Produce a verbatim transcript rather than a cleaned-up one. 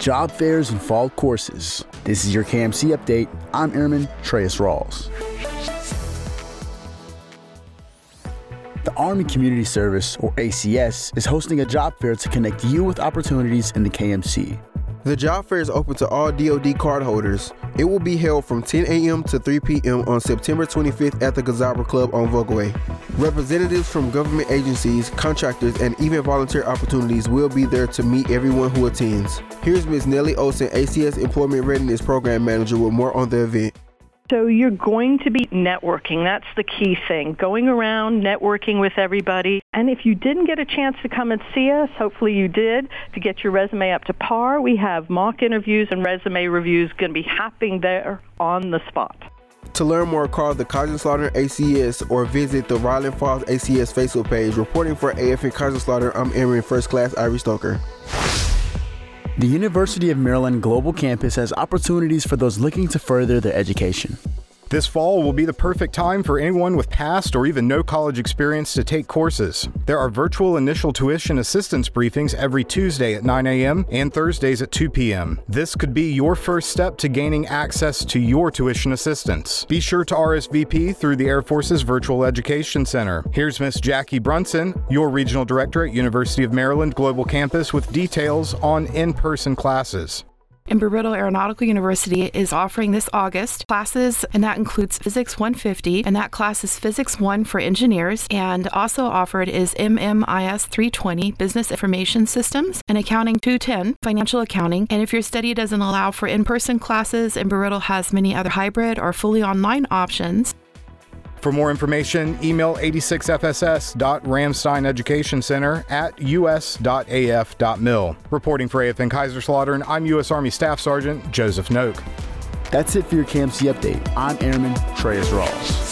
job fairs and fall courses. This is your K M C update. I'm Airman Treyas Rawls. The Army Community Service, or A C S, is hosting a job fair to connect you with opportunities in the K M C. The job fair is open to all D O D cardholders. It will be held from ten a.m. to three p.m. on September twenty-fifth at the Gazabra Club on Vogaway. Representatives from government agencies, contractors, and even volunteer opportunities will be there to meet everyone who attends. Here's Miz Nellie Olson, A C S Employment Readiness Program Manager, with more on the event. So you're going to be networking. That's the key thing. Going around, networking with everybody. And if you didn't get a chance to come and see us, hopefully you did, to get your resume up to par, we have mock interviews and resume reviews going to be happening there on the spot. To learn more, call the Kaiserslautern A C S or visit the Ryland Falls A C S Facebook page. Reporting for A F N Kaiserslautern, I'm Airman First Class Irie Stoker. The University of Maryland Global Campus has opportunities for those looking to further their education. This fall will be the perfect time for anyone with past or even no college experience to take courses. There are virtual initial tuition assistance briefings every Tuesday at nine a.m. and Thursdays at two p.m. This could be your first step to gaining access to your tuition assistance. Be sure to R S V P through the Air Force's Virtual Education Center. Here's Miss Jackie Brunson, your Regional Director at University of Maryland Global Campus, with details on in-person classes. Embry-Riddle Aeronautical University is offering this August classes, and that includes Physics one fifty, and that class is Physics one for engineers, and also offered is M M I S three twenty, Business Information Systems, and Accounting two ten, Financial Accounting. And if your study doesn't allow for in-person classes, Embry-Riddle has many other hybrid or fully online options. For more information, email eighty-six F S S dot ramstein education center at u s dot a f dot mil. Reporting for A F N Kaiserslautern, I'm U S Army Staff Sergeant Joseph Noak. That's it for your K M C update. I'm Airman Treyas Rawls.